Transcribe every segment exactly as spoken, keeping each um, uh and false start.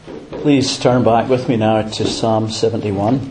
Please turn back with me now to Psalm seventy-one.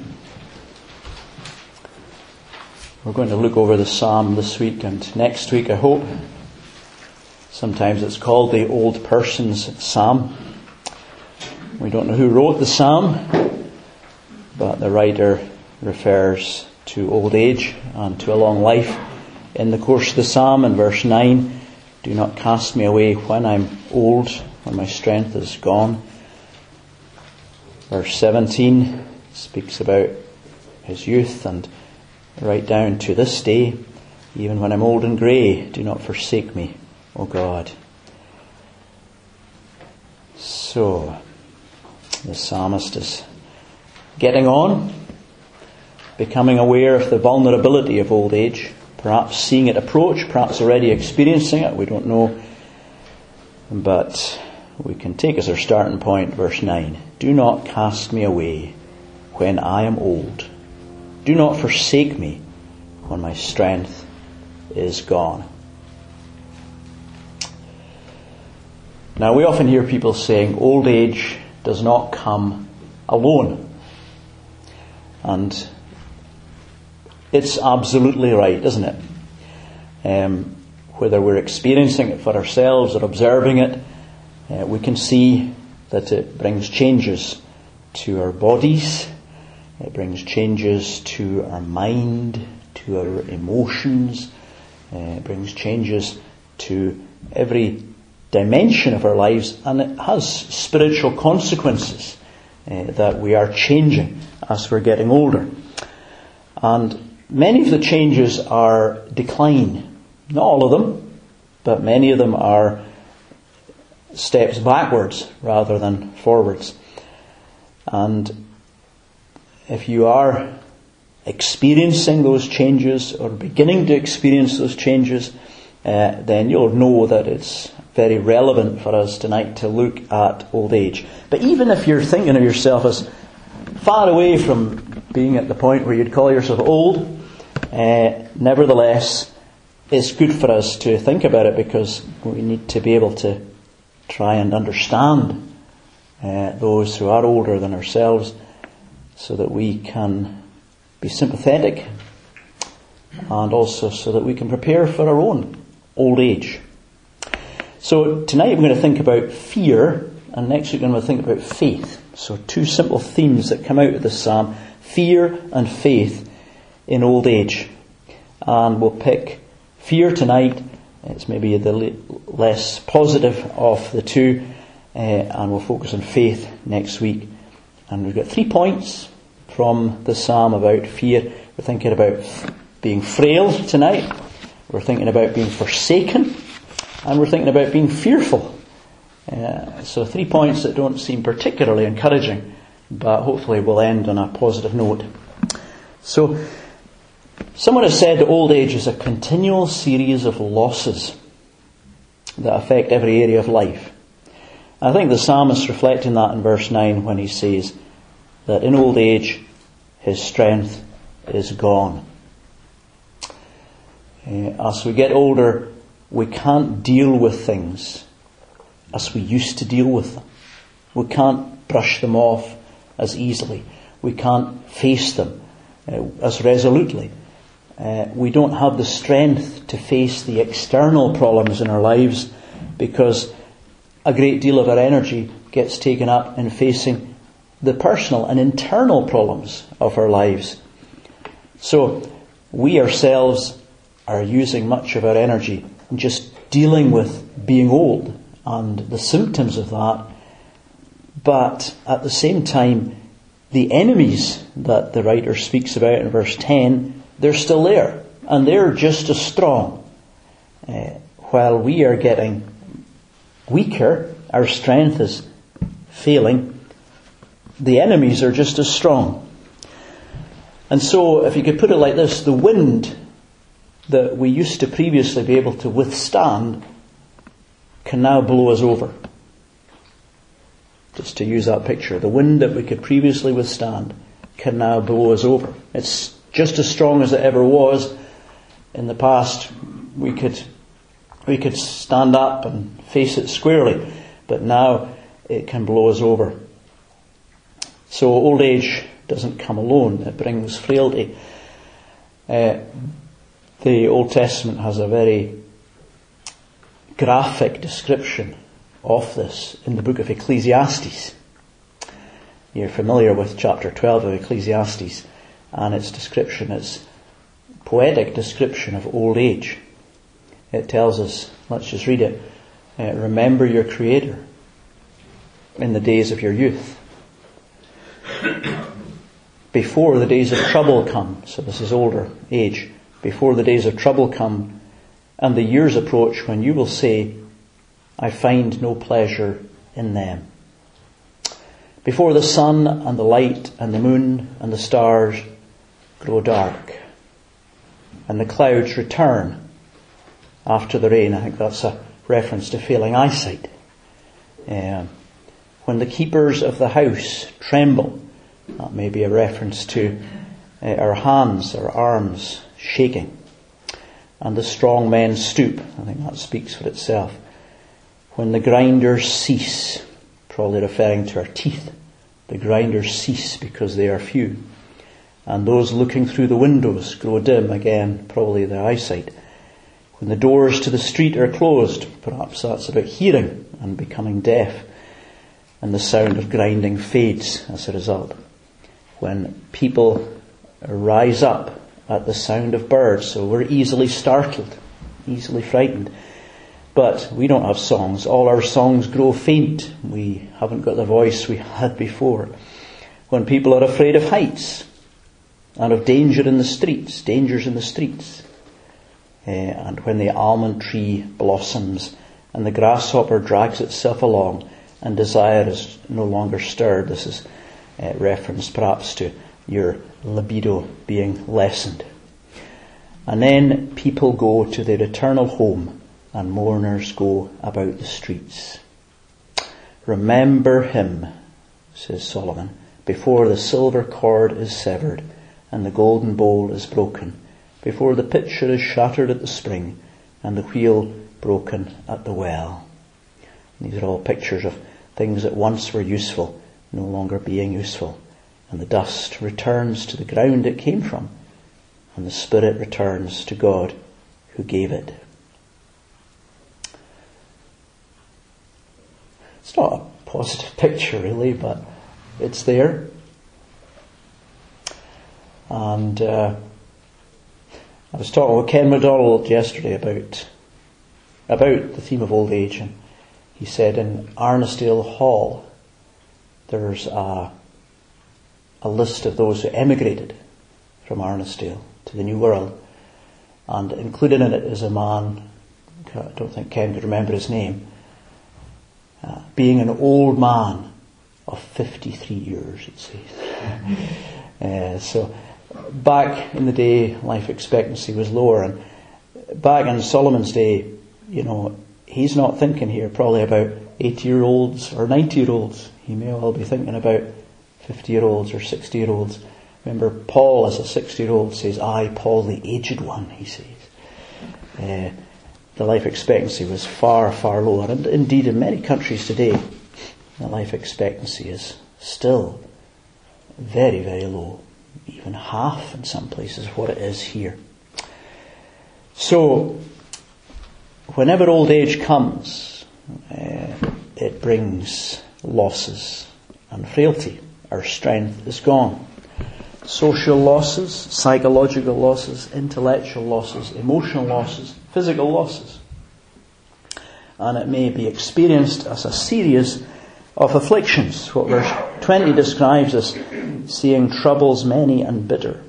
We're going to look over the psalm this week and next week, I hope. Sometimes it's called the old person's psalm. We don't know who wrote the psalm, but the writer refers to old age and to a long life. In the course of the psalm, in verse nine, do not cast me away when I'm old, when my strength is gone. Verse seventeen speaks about his youth, and right down to this day, even when I'm old and grey, do not forsake me, O God. So, the psalmist is getting on, becoming aware of the vulnerability of old age, perhaps seeing it approach, perhaps already experiencing it, we don't know. But we can take as our starting point verse nine. Do not cast me away when I am old. Do not forsake me when my strength is gone. Now, we often hear people saying old age does not come alone. And it's absolutely right, isn't it? Um, whether we're experiencing it for ourselves or observing it, uh, we can see that it brings changes to our bodies. It brings changes to our mind, to our emotions. Uh, it brings changes to every dimension of our lives, and it has spiritual consequences uh, that we are changing as we're getting older. And many of the changes are decline. Not all of them, but many of them are steps backwards rather than forwards. And if you are experiencing those changes or beginning to experience those changes, uh, then you'll know that it's very relevant for us tonight to look at old age. But even if you're thinking of yourself as far away from being at the point where you'd call yourself old, uh, nevertheless, it's good for us to think about it, because we need to be able to try and understand uh, those who are older than ourselves, so that we can be sympathetic, and also so that we can prepare for our own old age. So tonight we're going to think about fear, and next week we're going to think about faith. So two simple themes that come out of this psalm: fear and faith in old age. And we'll pick fear tonight. It's maybe the less positive of the two, uh, and we'll focus on faith next week. And we've got three points from the psalm about fear. We're thinking about being frail tonight. We're thinking about being forsaken. And we're thinking about being fearful. Uh, so three points that don't seem particularly encouraging, but hopefully will end on a positive note. So, someone has said that old age is a continual series of losses that affect every area of life. I think the psalmist reflecting that in verse nine when he says that in old age his strength is gone. Uh, as we get older, we can't deal with things as we used to deal with them. We can't brush them off as easily. We can't face them uh, as resolutely. Uh, we don't have the strength to face the external problems in our lives, because a great deal of our energy gets taken up in facing the personal and internal problems of our lives. So we ourselves are using much of our energy in just dealing with being old and the symptoms of that. But at the same time, the enemies that the writer speaks about in verse ten, they're still there, and they're just as strong. Uh, while we are getting weaker, our strength is failing, the enemies are just as strong. And so, if you could put it like this, the wind that we used to previously be able to withstand can now blow us over. Just to use that picture, the wind that we could previously withstand can now blow us over. It's just as strong as it ever was. In the past, we could we could stand up and face it squarely, but now it can blow us over. So old age doesn't come alone. It brings frailty. Uh, the Old Testament has a very graphic description of this in the book of Ecclesiastes. You're familiar with chapter twelve of Ecclesiastes and its description, its poetic description of old age. It tells us, let's just read it, uh, remember your Creator in the days of your youth, before the days of trouble come. So this is older age. Before the days of trouble come and the years approach when you will say, I find no pleasure in them. Before the sun and the light and the moon and the stars grow dark and the clouds return after the rain. I think that's a reference to failing eyesight. Um, when the keepers of the house tremble, that may be a reference to uh, our hands, our arms shaking. And the strong men stoop. I think that speaks for itself. When the grinders cease, probably referring to our teeth, the grinders cease because they are few. And those looking through the windows grow dim, again, probably their eyesight. When the doors to the street are closed, perhaps that's about hearing and becoming deaf. And the sound of grinding fades as a result. When people rise up at the sound of birds, so we're easily startled, easily frightened. But we don't have songs. All our songs grow faint. We haven't got the voice we had before. When people are afraid of heights and of danger in the streets, dangers in the streets, uh, and when the almond tree blossoms and the grasshopper drags itself along and desire is no longer stirred, this is uh, reference perhaps to your libido being lessened. And then people go to their eternal home and mourners go about the streets. Remember him, says Solomon, before the silver cord is severed and the golden bowl is broken, before the pitcher is shattered at the spring and the wheel broken at the well. These are all pictures of things that once were useful, no longer being useful. And the dust returns to the ground it came from, and the spirit returns to God who gave it. It's not a positive picture really, but it's there. And uh, I was talking with Ken MacDonald yesterday about about the theme of old age, and he said in Arnisdale Hall there's a a list of those who emigrated from Arnisdale to the New World, and included in it is a man, I don't think Ken could remember his name, uh, being an old man of fifty-three years, it says. uh, so back in the day, life expectancy was lower, and back in Solomon's day, you know, he's not thinking here probably about eighty-year-olds or ninety-year-olds. He may well be thinking about fifty-year-olds or sixty-year-olds. Remember, Paul as a sixty-year-old says, I, Paul, the aged one, he says. Uh, the life expectancy was far, far lower. And indeed, in many countries today, the life expectancy is still very, very low. Even half in some places of what it is here. So, whenever old age comes, uh, it brings losses and frailty. Our strength is gone. Social losses, psychological losses, intellectual losses, emotional losses, physical losses. And it may be experienced as a series of afflictions. What verse twenty describes as seeing troubles many and bitter.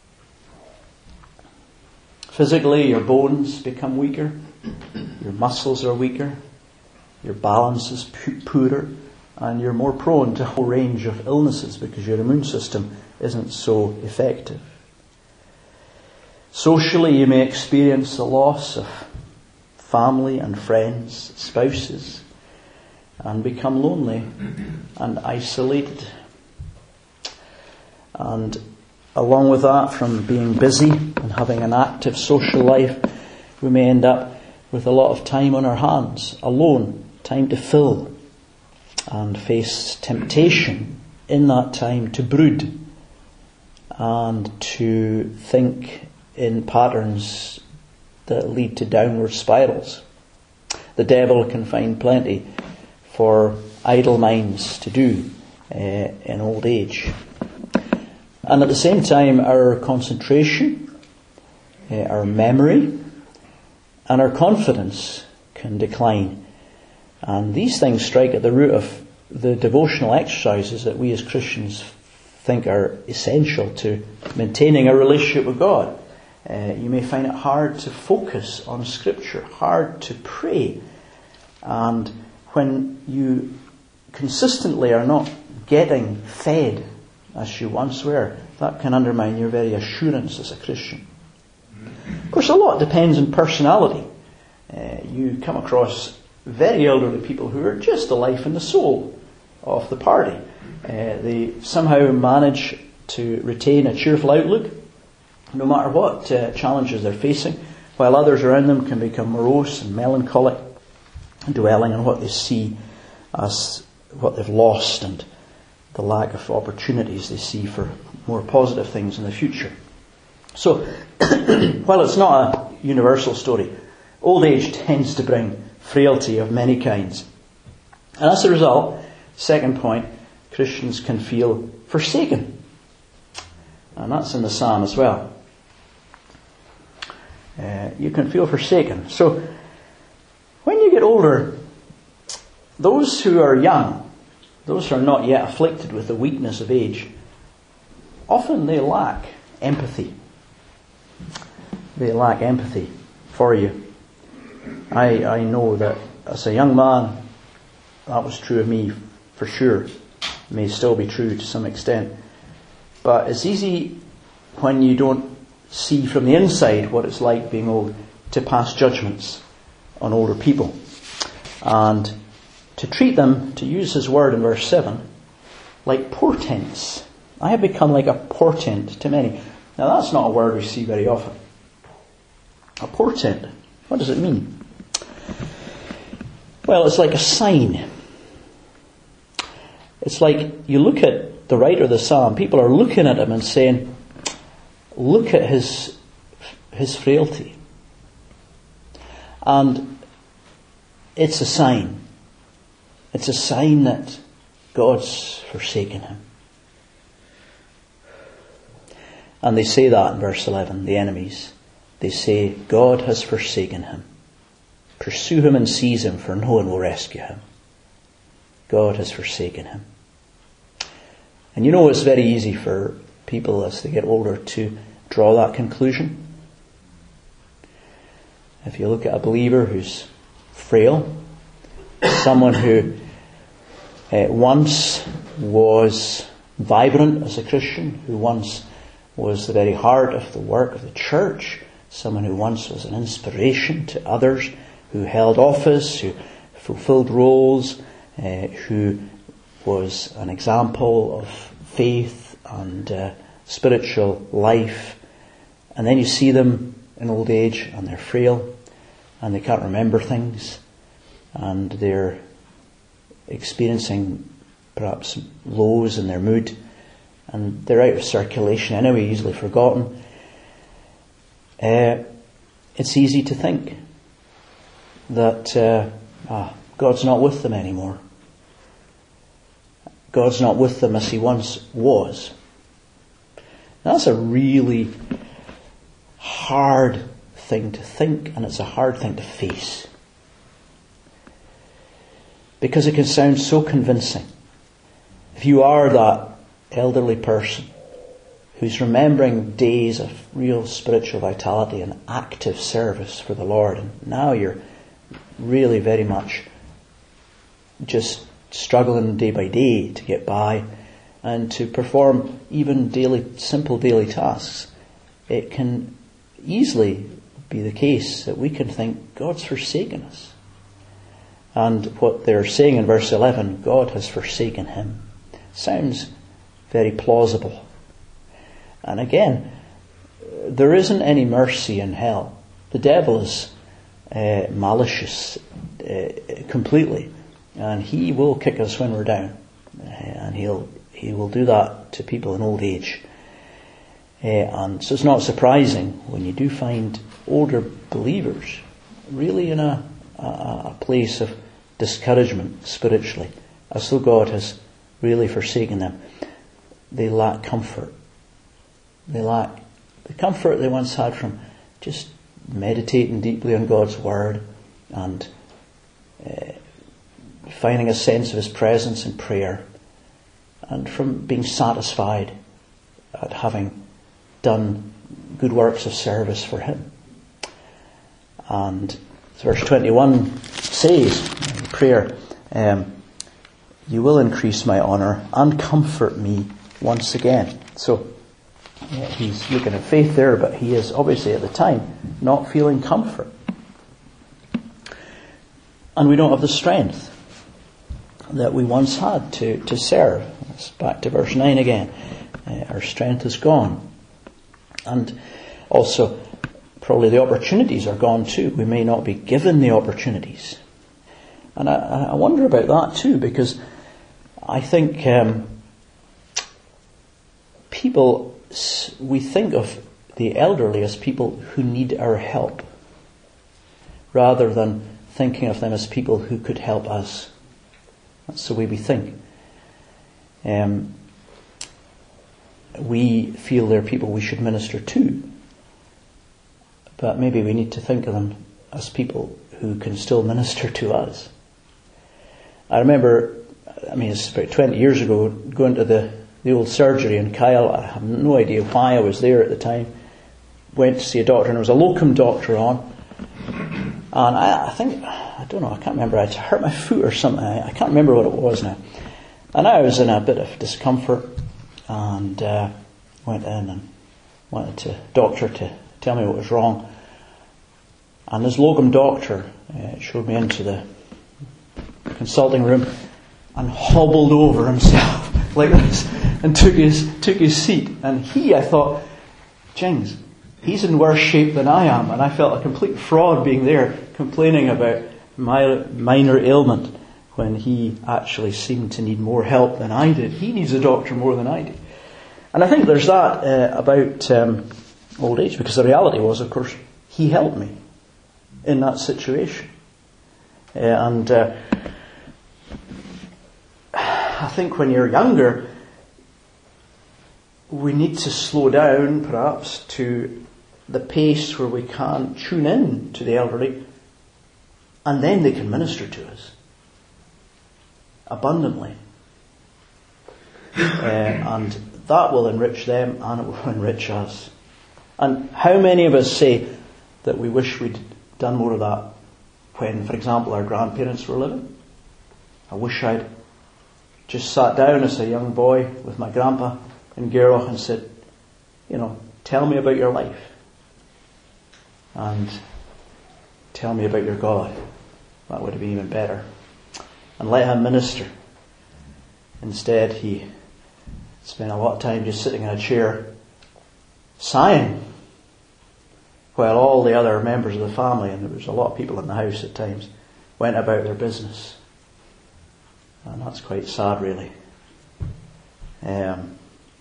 Physically, your bones become weaker, your muscles are weaker, your balance is poorer, and you're more prone to a whole range of illnesses because your immune system isn't so effective. Socially, you may experience the loss of family and friends, spouses, and become lonely and isolated. And along with that, from being busy and having an active social life, we may end up with a lot of time on our hands, alone, time to fill and face temptation in that time to brood and to think in patterns that lead to downward spirals. The devil can find plenty for idle minds to do uh, in old age. And at the same time, our concentration, uh, our memory, and our confidence can decline. And these things strike at the root of the devotional exercises that we as Christians think are essential to maintaining a relationship with God. Uh, you may find it hard to focus on Scripture, hard to pray. And when you consistently are not getting fed as you once were, that can undermine your very assurance as a Christian. Of course, a lot depends on personality. Uh, you come across very elderly people who are just the life and the soul of the party. Uh, they somehow manage to retain a cheerful outlook no matter what uh, challenges they're facing, while others around them can become morose and melancholic, dwelling on what they see as what they've lost and the lack of opportunities they see for more positive things in the future. So, while it's not a universal story, old age tends to bring frailty of many kinds. And as a result, second point, Christians can feel forsaken. And that's in the psalm as well. Uh, you can feel forsaken. So, when you get older, those who are young, those who are not yet afflicted with the weakness of age, often they lack empathy. They lack empathy for you. I, I know that as a young man, that was true of me for sure. It may still be true to some extent. But it's easy when you don't see from the inside what it's like being old to pass judgments on older people. And to treat them, to use his word in verse seven, like portents. I have become like a portent to many. Now that's not a word we see very often. A portent. What does it mean? Well, it's like a sign. It's like you look at the writer of the psalm, people are looking at him and saying, look at his his frailty. And it's a sign. It's a sign that God's forsaken him. And they say that in verse eleven, the enemies. They say, God has forsaken him. Pursue him and seize him, for no one will rescue him. God has forsaken him. And you know it's very easy for people as they get older to draw that conclusion. If you look at a believer who's frail, someone who uh, once was vibrant as a Christian, who once was the very heart of the work of the church, someone who once was an inspiration to others, who held office, who fulfilled roles, uh, who was an example of faith and uh, spiritual life. And then you see them in old age and they're frail and they can't remember things and they're experiencing perhaps lows in their mood and they're out of circulation anyway, easily forgotten. Uh, it's easy to think that uh, ah, God's not with them anymore. God's not with them as he once was. Now, that's a really hard thing to think, and it's a hard thing to face. Because it can sound so convincing. If you are that elderly person who's remembering days of real spiritual vitality and active service for the Lord, and now you're really very much just struggling day by day to get by and to perform even daily, simple daily tasks, it can easily be the case that we can think God's forsaken us. And what they're saying in verse eleven, God has forsaken him, sounds very plausible. And again, there isn't any mercy in hell. The devil is uh, malicious uh, completely, and he will kick us when we're down, uh, and he'll He will do that to people in old age. Uh, and so it's not surprising when you do find older believers really in a, a, a place of discouragement spiritually, as though God has really forsaken them. They lack comfort. They lack the comfort they once had from just meditating deeply on God's Word and uh, finding a sense of His presence in prayer, and from being satisfied at having done good works of service for Him. And verse twenty-one says in prayer, um, you will increase my honour and comfort me once again. So yeah, he's looking at faith there, but he is obviously at the time not feeling comfort. And we don't have the strength that we once had to, to serve. It's back to verse nine again. Uh, our strength is gone. And also, probably the opportunities are gone too. We may not be given the opportunities. And I, I wonder about that too, because I think um, people, we think of the elderly as people who need our help, rather than thinking of them as people who could help us. That's the way we think. Um, we feel they're people we should minister to, but maybe we need to think of them as people who can still minister to us. I remember, I mean, it's about twenty years ago, going to the, the old surgery in Kyle. I have no idea why I was there at the time. Went to see a doctor, and there was a locum doctor on. And I, I think, I don't know, I can't remember, I'd hurt my foot or something. I, I can't remember what it was now. And I was in a bit of discomfort, and uh, went in and wanted the doctor to tell me what was wrong. And this locum doctor uh, showed me into the consulting room and hobbled over himself like this and took his took his seat. And he, I thought, Jings, he's in worse shape than I am. And I felt a complete fraud being there complaining about my minor ailment when he actually seemed to need more help than I did. He needs a doctor more than I did. And I think there's that uh, about um, old age, because the reality was, of course, he helped me in that situation. Uh, and uh, I think when you're younger, we need to slow down, perhaps, to the pace where we can tune in to the elderly, and then they can minister to us abundantly. Uh, and that will enrich them, and it will enrich us. And how many of us say that we wish we'd done more of that when, for example, our grandparents were living? I wish I'd just sat down as a young boy with my grandpa in Gairloch and said, you know, tell me about your life. And tell me about your God. That would have been even better. And let him minister. Instead, he spent a lot of time just sitting in a chair, sighing, while all the other members of the family, and there was a lot of people in the house at times, went about their business. And that's quite sad, really. Um,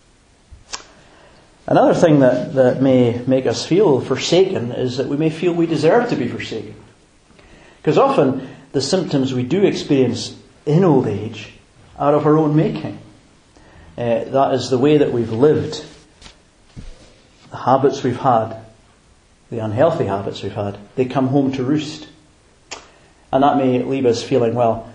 another thing that, that may make us feel forsaken is that we may feel we deserve to be forsaken. Because often the symptoms we do experience in old age are of our own making. Uh, that is the way that we've lived, the habits we've had, the unhealthy habits we've had. They come home to roost. And that may leave us feeling, well,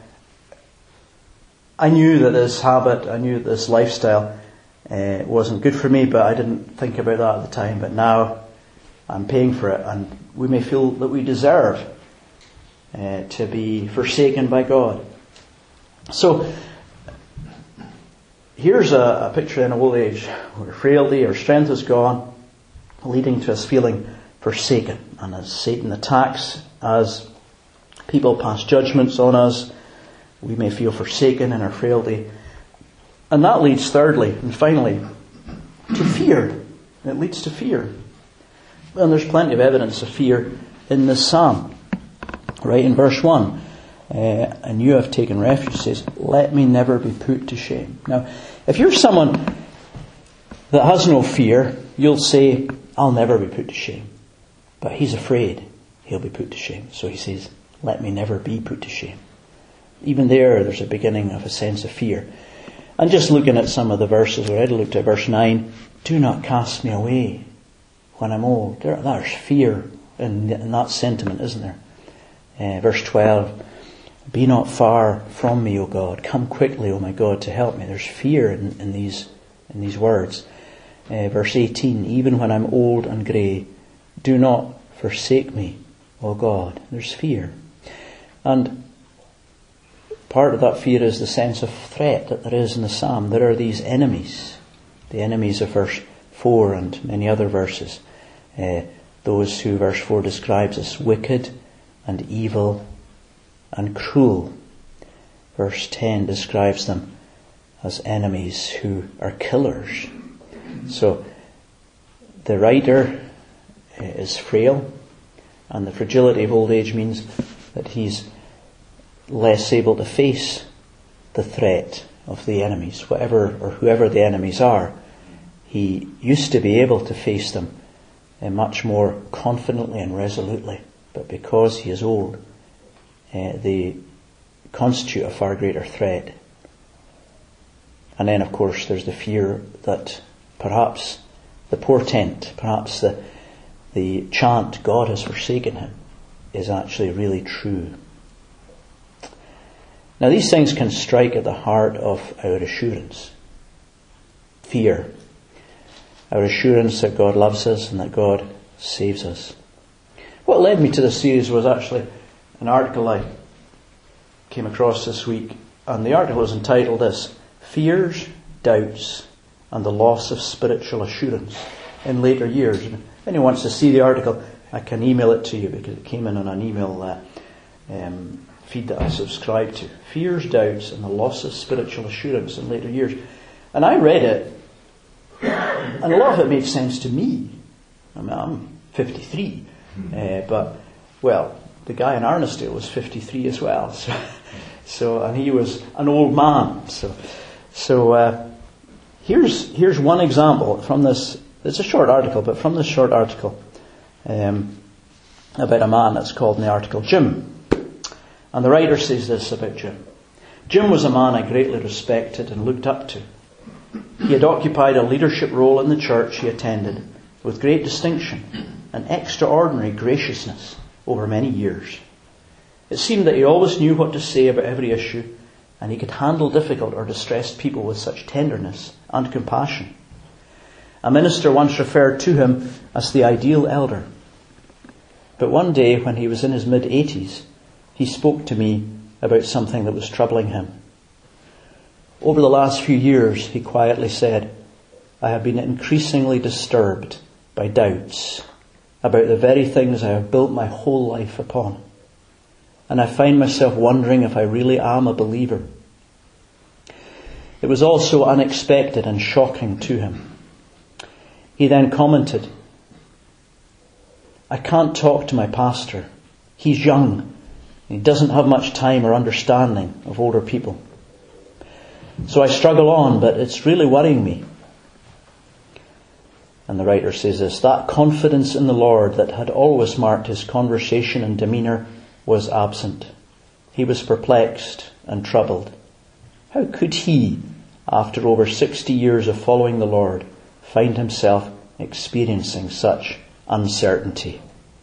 I knew that this habit, I knew that this lifestyle uh, wasn't good for me, but I didn't think about that at the time. But now I'm paying for it, and we may feel that we deserve uh, to be forsaken by God. So here's a, a picture in old age where frailty or strength is gone, leading to us feeling forsaken. And as Satan attacks, as people pass judgments on us, we may feel forsaken in our frailty. And that leads, thirdly and finally, to fear. It leads to fear. And there's plenty of evidence of fear in this psalm. Right in verse one. uh, and you have taken refuge, says, let me never be put to shame. Now, if you're someone that has no fear, you'll say, I'll never be put to shame. But he's afraid he'll be put to shame. So he says, let me never be put to shame. Even there, there's a beginning of a sense of fear. And just looking at some of the verses, I already looked at verse nine, do not cast me away when I'm old. There, there's fear in, in that sentiment, isn't there? Uh, verse twelve, be not far from me, O God. Come quickly, O my God, to help me. There's fear in, in these in these words. Uh, verse eighteen, even when I'm old and grey, do not forsake me, O God. There's fear. And part of that fear is the sense of threat that there is in the psalm. There are these enemies, the enemies of verse four and many other verses. Uh, those who verse four describes as wicked and evil and cruel. Verse ten describes them as enemies who are killers. So the writer is frail, and the fragility of old age means that he's less able to face the threat of the enemies, whatever or whoever the enemies are. He used to be able to face them uh, much more confidently and resolutely, but because he is old, uh, they constitute a far greater threat. And then, of course, there's the fear that perhaps the portent, perhaps the the chant, God has forsaken him, is actually really true. Now, these things can strike at the heart of our assurance. Fear. Our assurance that God loves us and that God saves us. What led me to this series was actually an article I came across this week, and the article was entitled this, Fears, Doubts, and the Loss of Spiritual Assurance in Later Years. And if anyone wants to see the article, I can email it to you because it came in on an email uh, um, feed that I subscribe to. Fears, Doubts, and the Loss of Spiritual Assurance in Later Years. And I read it, and a lot of it made sense to me. I mean, I'm fifty-three, uh, but, well, the guy in Arnisdale was fifty-three as well. So, so and he was an old man. So, so uh, here's here's one example from this. It's a short article, but from this short article um, about a man that's called in the article Jim. And the writer says this about Jim. Jim was a man I greatly respected and looked up to. He had occupied a leadership role in the church he attended with great distinction and extraordinary graciousness over many years. It seemed that he always knew what to say about every issue, and he could handle difficult or distressed people with such tenderness and compassion. A minister once referred to him as the ideal elder. But one day, when he was in his mid-eighties, he spoke to me about something that was troubling him. Over the last few years, he quietly said, I have been increasingly disturbed by doubts about the very things I have built my whole life upon. And I find myself wondering if I really am a believer. It was all so unexpected and shocking to him. He then commented, I can't talk to my pastor. He's young. He doesn't have much time or understanding of older people. So I struggle on, but it's really worrying me. And the writer says this, that confidence in the Lord that had always marked his conversation and demeanour was absent. He was perplexed and troubled. How could he, after over sixty years of following the Lord, find himself experiencing such uncertainty?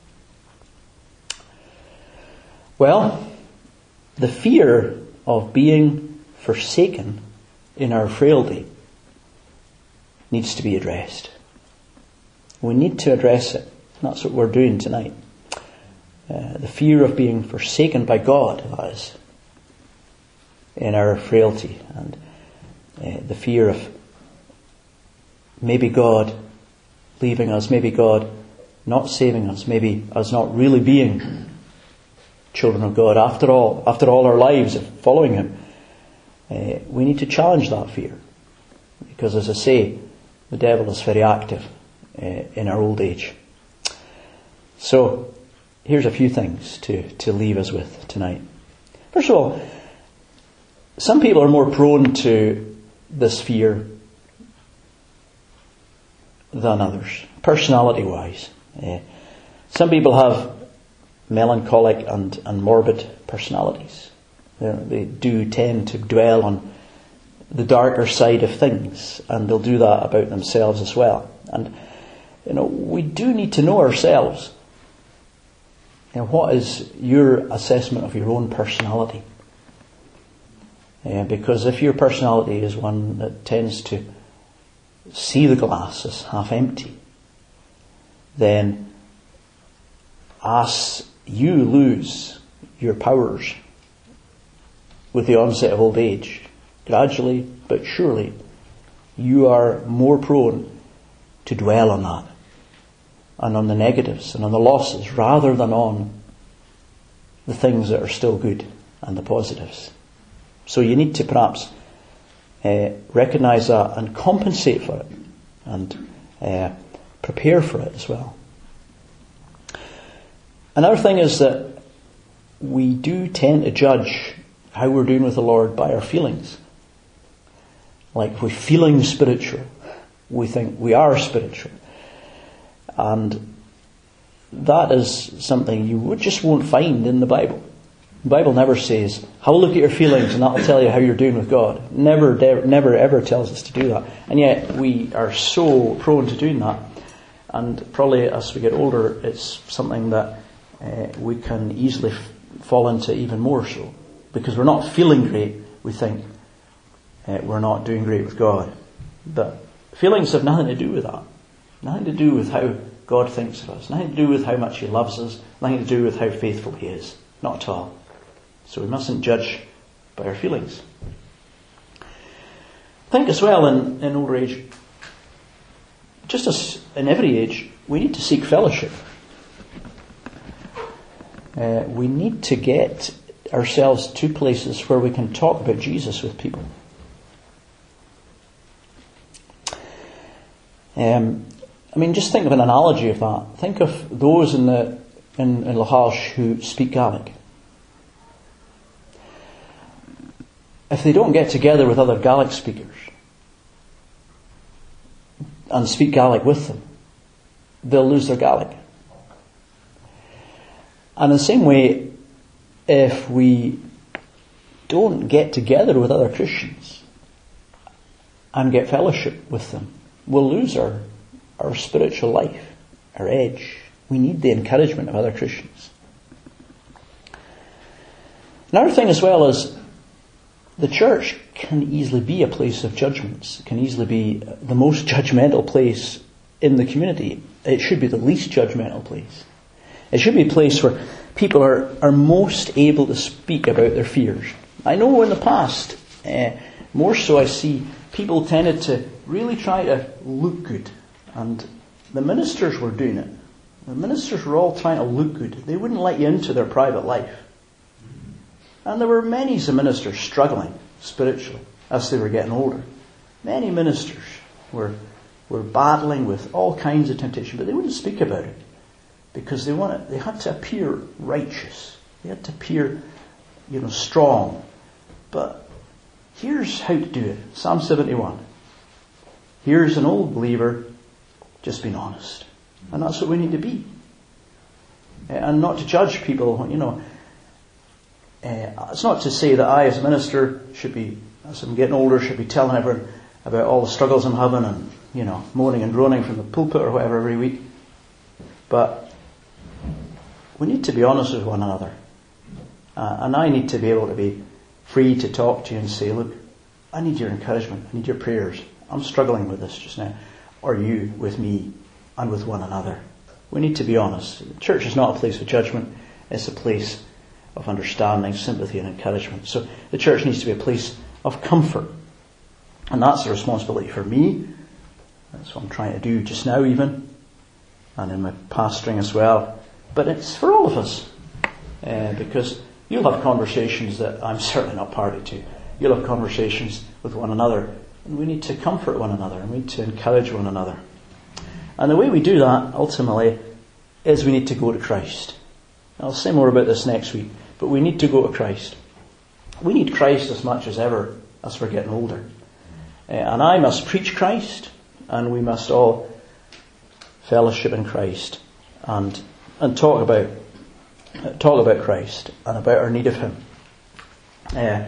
Well, the fear of being forsaken in our frailty needs to be addressed. We need to address it. That's what we're doing tonight. Uh, the fear of being forsaken by God, that is, in our frailty, and uh, the fear of maybe God leaving us, maybe God not saving us, maybe us not really being children of God after all, after all our lives of following Him. Uh, we need to challenge that fear, because, as I say, the devil is very active uh, in our old age. So, here's a few things to, to leave us with tonight. First of all, some people are more prone to this fear than others, personality-wise. Uh, some people have melancholic and, and morbid personalities. They're, they do tend to dwell on the darker side of things, and they'll do that about themselves as well. And you know, we do need to know ourselves. You know, what is your assessment of your own personality? Uh, because if your personality is one that tends to see the glass as half empty, then as you lose your powers with the onset of old age, gradually but surely, you are more prone to dwell on that and on the negatives and on the losses rather than on the things that are still good and the positives. So you need to perhaps uh, recognise that and compensate for it and uh, prepare for it as well. Another thing is that we do tend to judge how we're doing with the Lord by our feelings. Like if we're feeling spiritual, we think we are spiritual. And that is something you just won't find in the Bible. The Bible never says, have a look at your feelings and that'll tell you how you're doing with God. Never, never ever tells us to do that. And yet we are so prone to doing that. And probably as we get older, it's something that uh, we can easily f- fall into even more so. Because we're not feeling great, we think uh, we're not doing great with God. But feelings have nothing to do with that. Nothing to do with how God thinks of us. Nothing to do with how much He loves us. Nothing to do with how faithful He is. Not at all. So we mustn't judge by our feelings. Think as well in, in older age, just as in every age, we need to seek fellowship. Uh, we need to get ourselves to places where we can talk about Jesus with people. Um, I mean, just think of an analogy of that. Think of those in the in, in Lahash who speak Gaelic. If they don't get together with other Gaelic speakers and speak Gaelic with them, they'll lose their Gaelic. And in the same way, if we don't get together with other Christians and get fellowship with them, we'll lose our, our spiritual life, our edge. We need the encouragement of other Christians. Another thing as well is the church can easily be a place of judgments. It can easily be the most judgmental place in the community. It should be the least judgmental place. It should be a place where people are, are most able to speak about their fears. I know in the past, uh, more so I see people tended to really try to look good. And the ministers were doing it. The ministers were all trying to look good. They wouldn't let you into their private life. And there were many ministers struggling spiritually as they were getting older. Many ministers were were battling with all kinds of temptation, but they wouldn't speak about it because they wanted they had to appear righteous. They had to appear, you know, strong. But here's how to do it. Psalm seventy-one. Here's an old believer just being honest. And that's what we need to be. And not to judge people, you know. Uh, it's not to say that I, as a minister, should be, as I'm getting older, should be telling everyone about all the struggles I'm having and, you know, moaning and groaning from the pulpit or whatever every week. But we need to be honest with one another. Uh, and I need to be able to be free to talk to you and say, look, I need your encouragement. I need your prayers. I'm struggling with this just now. Or you with me and with one another. We need to be honest. The church is not a place of judgment. It's a place of understanding, sympathy and encouragement. So the church needs to be a place of comfort. And that's a responsibility for me. That's what I'm trying to do just now even. And in my pastoring as well. But it's for all of us. Uh, because you'll have conversations that I'm certainly not party to. You'll have conversations with one another. And we need to comfort one another. And we need to encourage one another. And the way we do that, ultimately, is we need to go to Christ. I'll say more about this next week. But we need to go to Christ. We need Christ as much as ever as we're getting older. Uh, and I must preach Christ, and we must all fellowship in Christ and and talk about uh, talk about Christ and about our need of Him. Uh,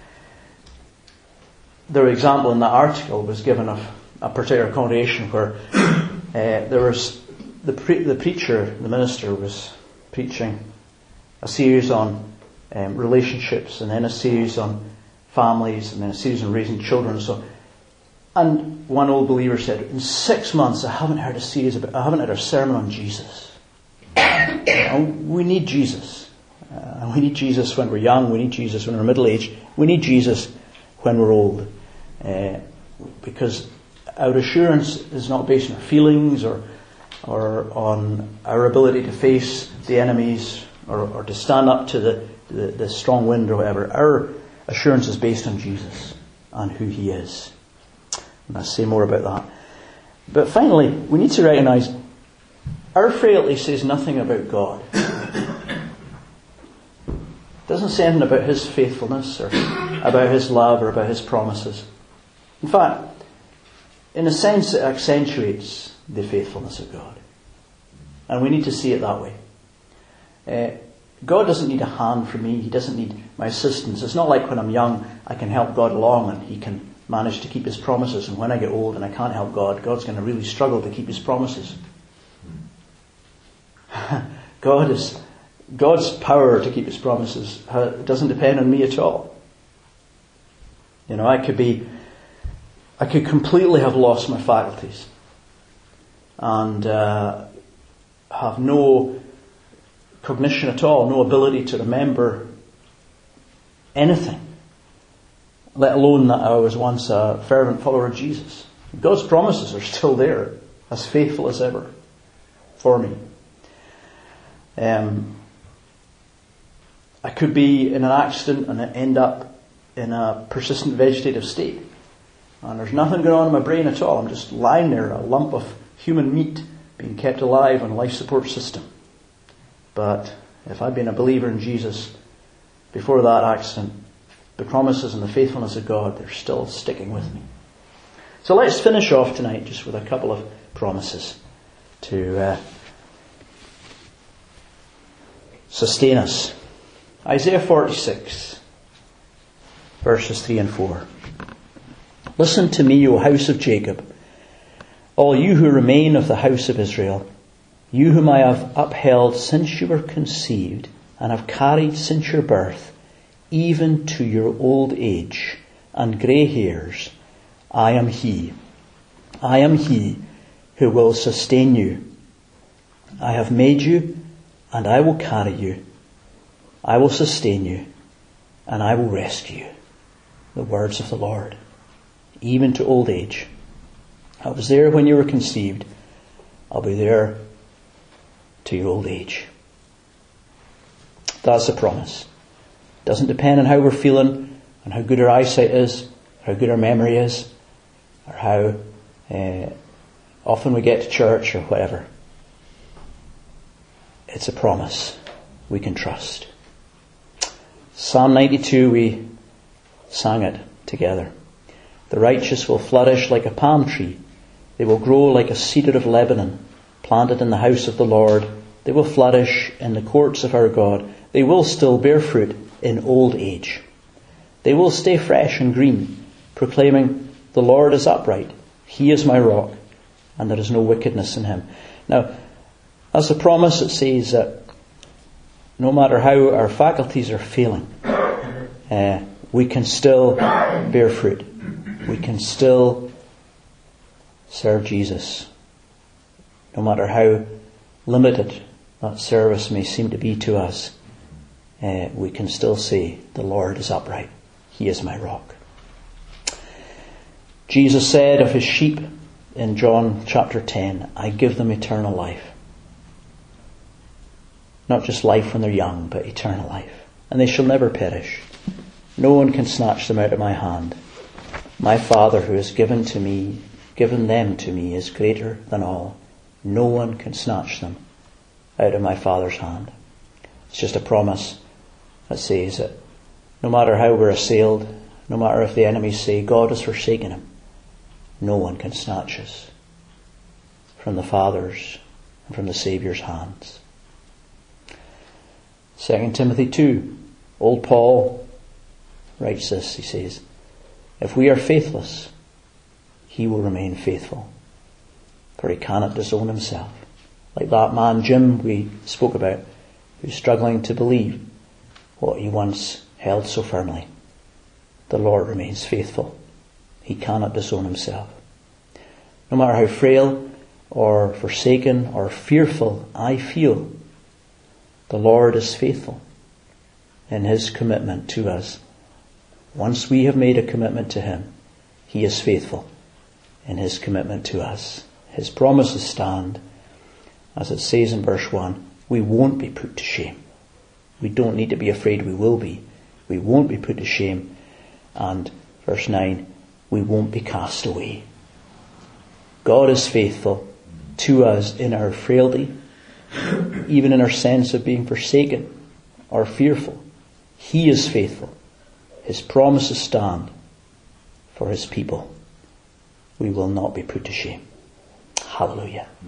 the example in that article was given of a particular congregation where uh, there was the pre- the preacher, the minister was preaching a series on um, relationships, and then a series on families, and then a series on raising children. So, and one old believer said, "In six months, I haven't heard a series about, I haven't heard a sermon on Jesus." And we need Jesus, uh, and we need Jesus when we're young. We need Jesus when we're middle aged. We need Jesus when we're old, uh, because our assurance is not based on our feelings or or on our ability to face the enemies or, or to stand up to the, the, the strong wind or whatever. Our assurance is based on Jesus and who He is. And I'll say more about that. But finally, we need to recognise our frailty says nothing about God. It doesn't say anything about His faithfulness or about His love or about His promises. In fact, in a sense, it accentuates the faithfulness of God. And we need to see it that way. Uh, God doesn't need a hand from me. He doesn't need my assistance. It's not like when I'm young, I can help God along and He can manage to keep His promises. And when I get old and I can't help God, God's going to really struggle to keep His promises. God is, God's power to keep His promises doesn't depend on me at all. You know, I could be, I could completely have lost my faculties and uh, have no cognition at all, no ability to remember anything, let alone that I was once a fervent follower of Jesus. God's promises are still there, as faithful as ever for me. Um, I could be in an accident and end up in a persistent vegetative state. And there's nothing going on in my brain at all. I'm just lying there, a lump of human meat being kept alive on a life support system. But if I'd been a believer in Jesus before that accident, the promises and the faithfulness of God, they're still sticking with me. So let's finish off tonight just with a couple of promises to uh, sustain us. Isaiah forty-six, verses three and four. Listen to me, O house of Jacob, all you who remain of the house of Israel, you whom I have upheld since you were conceived and have carried since your birth, even to your old age and grey hairs. I am He. I am He who will sustain you. I have made you, and I will carry you. I will sustain you, and I will rescue you. The words of the Lord. Even to old age. I was there when you were conceived. I'll be there to your old age. That's the promise. It doesn't depend on how we're feeling, on how good our eyesight is, how good our memory is, or how uh, often we get to church or whatever. It's a promise we can trust. Psalm ninety-two, we sang it together. The righteous will flourish like a palm tree. They will grow like a cedar of Lebanon, planted in the house of the Lord. They will flourish in the courts of our God. They will still bear fruit in old age. They will stay fresh and green, proclaiming, the Lord is upright. He is my rock, and there is no wickedness in Him. Now, that's a promise that says that no matter how our faculties are failing, uh, we can still bear fruit. We can still serve Jesus. No matter how limited that service may seem to be to us, uh, we can still say, the Lord is upright. He is my rock. Jesus said of His sheep in John chapter ten, I give them eternal life. Not just life when they're young, but eternal life. And they shall never perish. No one can snatch them out of my hand. My Father who has given to me, given them to me, is greater than all. No one can snatch them out of my Father's hand. It's just a promise that says that No matter how we're assailed, no matter if the enemies say God has forsaken him, no one can snatch us from the Father's and from the Saviour's hands. Second Timothy two, old Paul writes this, he says, if we are faithless, he will remain faithful, for he cannot disown himself. Like that man Jim we spoke about, who's struggling to believe what he once held so firmly. The Lord remains faithful. He cannot disown himself. No matter how frail or forsaken or fearful I feel, the Lord is faithful in his commitment to us. Once we have made a commitment to him, he is faithful in his commitment to us. His promises stand. As it says in verse one, we won't be put to shame. We don't need to be afraid we will be. We won't be put to shame. And verse nine, we won't be cast away. God is faithful to us in our frailty, even in our sense of being forsaken or fearful. He is faithful. His promises stand for his people. We will not be put to shame. Hallelujah.